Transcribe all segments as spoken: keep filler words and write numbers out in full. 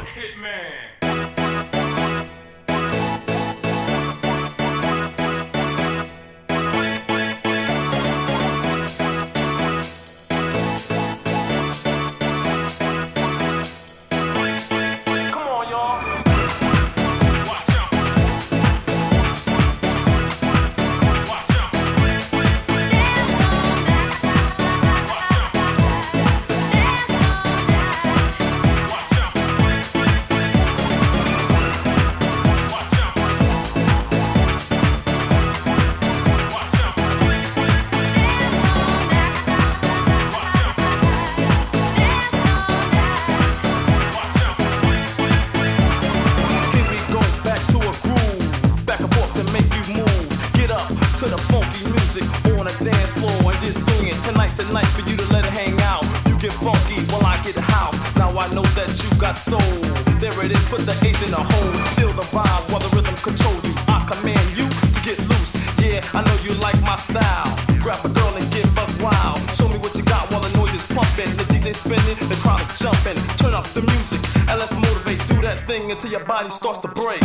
To the funky music on a dance floor and just swing it. Tonight's the night for you to let it hang out. You get funky while I get house. Now I know that you got soul. There it is, put the ace in the hole. Feel the vibe while the rhythm control you. I command you to get loose. Yeah, I know you like my style. Grab a girl and get buck wild. Show me what you got while the noise is pumping. The D J spinning, the crowd is jumping. Turn up the music and let's motivate. Do that thing until your body starts to break.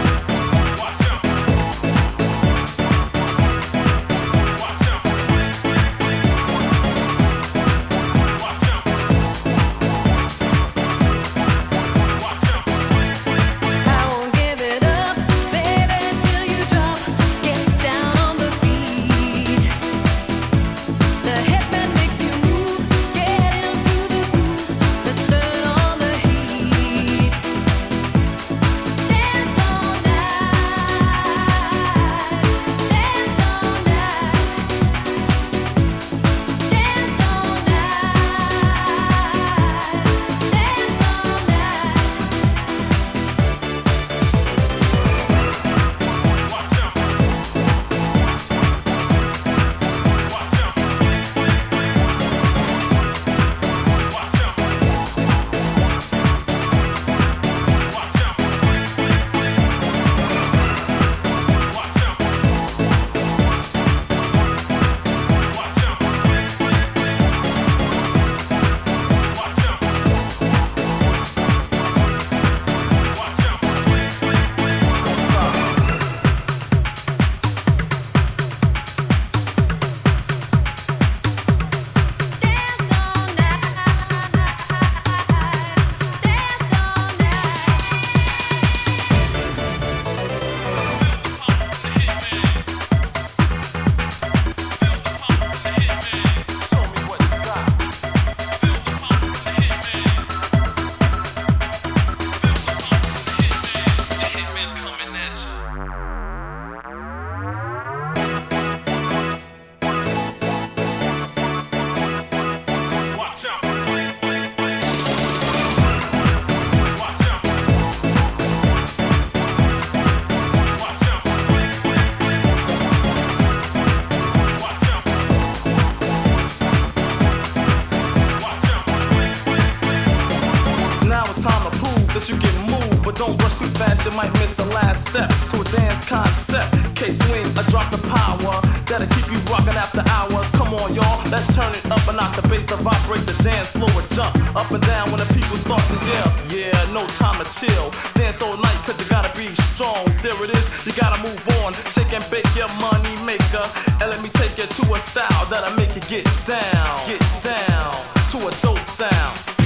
You can move, but don't rush too fast, you might miss the last step to a dance concept. K-swing, a drop the power that'll keep you rocking after hours. Come on, y'all, let's turn it up and knock the bass to vibrate the dance floor and jump up and down when the people start to yell. Yeah, no time to chill. Dance all night, cause you gotta be strong. There it is, you gotta move on. Shake and bake your money maker. And let me take you to a style that'll make you get down, get down to a dope sound.